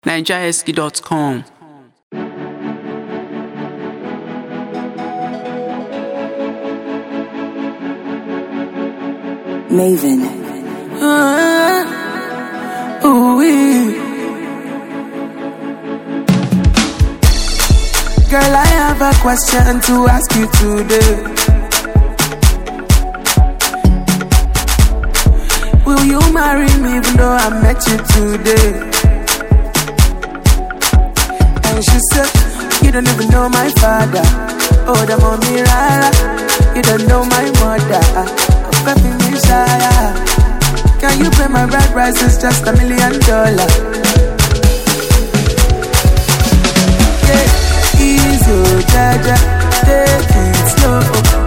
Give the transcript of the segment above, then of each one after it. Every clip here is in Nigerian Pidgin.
NigerEsky.com. Maven. Girl, I have a question to ask you today. Will you marry me even though I met you today? And she said, you don't even know my father. Oh, the mommy rara. You don't know my mother. Peppy Messiah. Can you pay my bride price? It's just $1 million. Easy, jaja, take it slow.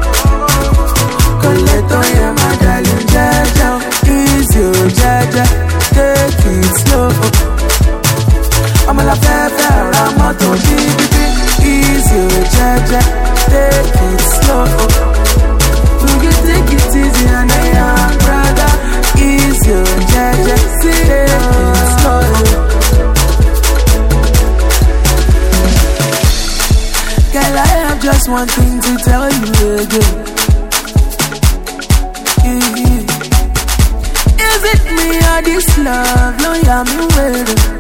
Coleto, yeah, my darling, jaja. Easy, jaja, take it slow. I'm a la fefe, I'm a to BBB. Easy, jaja, take it slow. Will you take it easy and I am brother? Easy, jaja, take it slow. Girl, I have just one thing to tell you again. Is it me or this love? No, I'm waiting.